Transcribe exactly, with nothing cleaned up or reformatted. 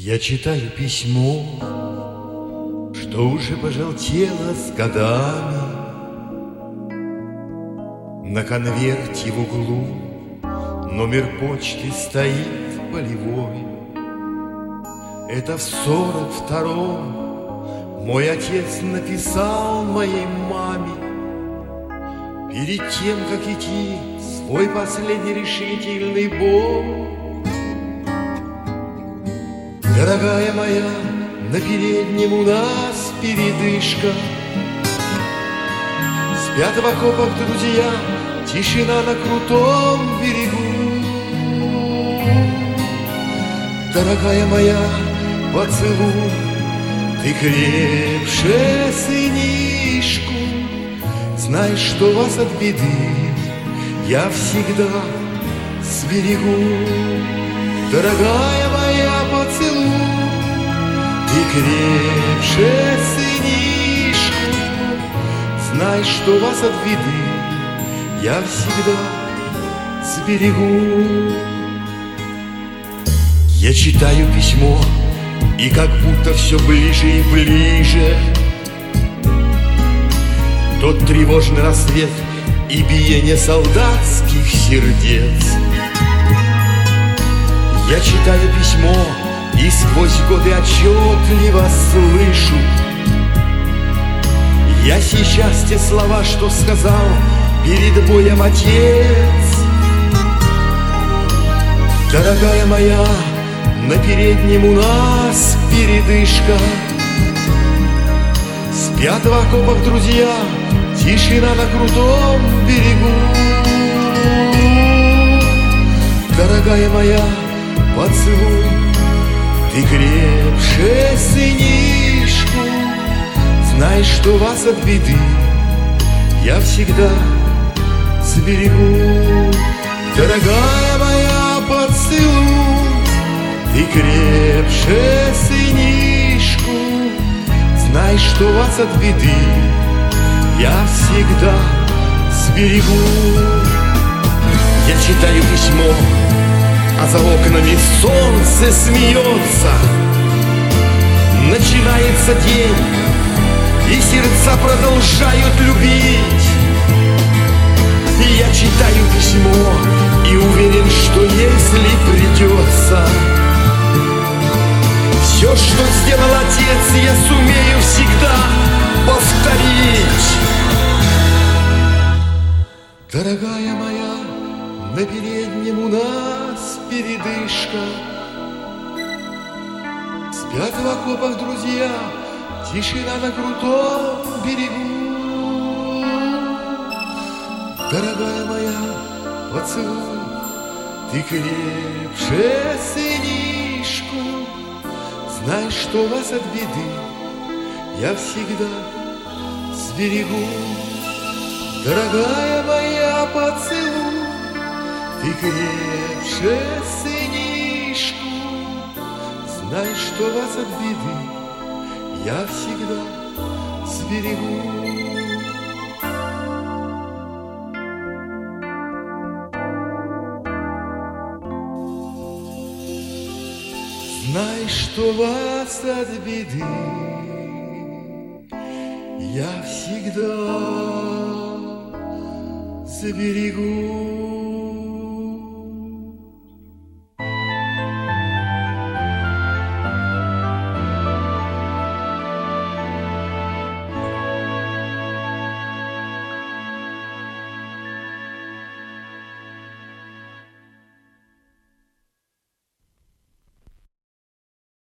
Я читаю письмо, что уже пожелтело с годами. На конверте в углу номер почты стоит полевой. Это в сорок втором мой отец написал моей маме перед тем, как идти в свой последний решительный бой. Дорогая моя, на переднем у нас передышка. Спят в окопах друзья, тишина на крутом берегу. Дорогая моя, поцелуй, ты крепше сынишку. Знаешь, что вас от беды я всегда сберегу. Дорогая моя, поцелуй, ты крепше сынишку. Знай, что вас от беды я всегда сберегу. Я читаю письмо, и как будто все ближе и ближе тот тревожный рассвет и биение солдатских сердец. Я читаю письмо и сквозь годы отчетливо слышу я сейчас те слова, что сказал перед боем отец. Дорогая моя, на переднем у нас передышка. Спят в окопах друзья, тишина на крутом берегу. Дорогая моя, поцелуй, ты крепше сынишку. Знай, что вас от беды я всегда сберегу. Дорогая моя, поцелуй, ты крепше сынишку. Знай, что вас от беды я всегда сберегу. Я читаю письмо, а за окнами солнце смеется. Начинается день, и сердца продолжают любить. И я читаю письмо и уверен, что если придется, все, что сделал отец, я сумею всегда повторить. Дорогая моя, на переднем у нас передышка. Спят в окопах друзья, тишина на крутом берегу. Дорогая моя, поцелуй, ты крепше сынишку. Знай, что вас от беды я всегда сберегу. Дорогая моя, поцелуй, ты крепше сынишку. Знай, что вас от беды я всегда сберегу. Знай, что вас от беды я всегда сберегу.